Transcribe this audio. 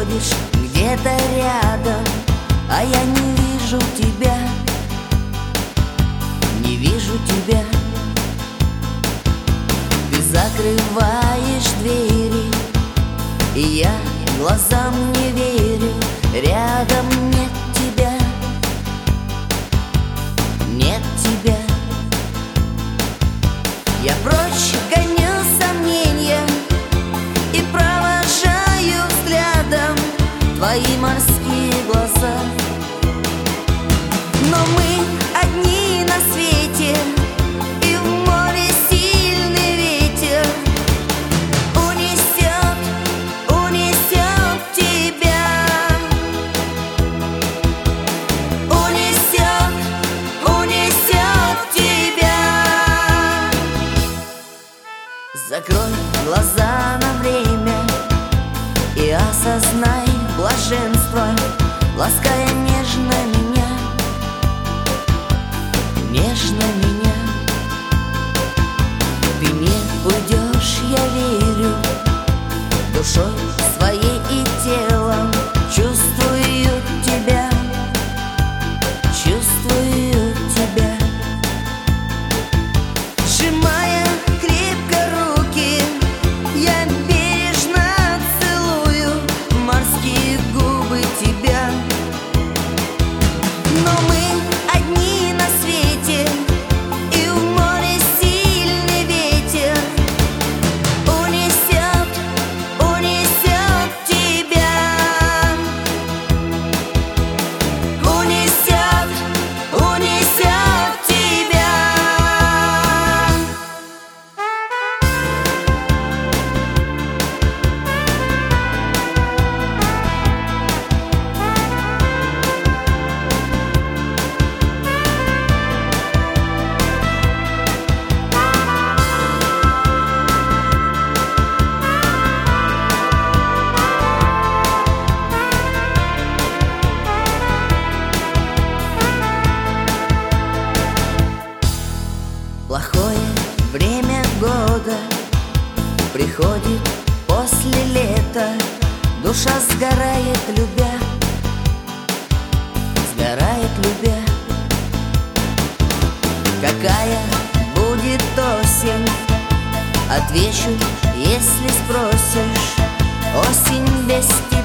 ходишь где-то рядом, а я не вижу тебя, не вижу тебя. Ты закрываешь двери, и я глазам не верю. Рядом нет тебя, нет тебя. Я прочь гоню сомнения и провожаю взглядом твои морские глаза. Но мы одни на свете, и в море сильный ветер унесет, унесет тебя, унесет, унесет тебя. Закрой глаза на время и осознай блаженство, лаская нежно меня, нежно меня. Ты не уйдешь, я верю, душой своей и телом чувствую тебя, чувствую тебя. Сжимая крепко руки, я бережно целую морские губы тебя. Но мы одни на свете, и в море сильный ветер унесет, унесет тебя, унесет, унесет тебя. Плохое время года приходит после лета. Душа сгорает, любя, сгорает, любя. Какая будет осень? Отвечу, если спросишь. Осень без тебя.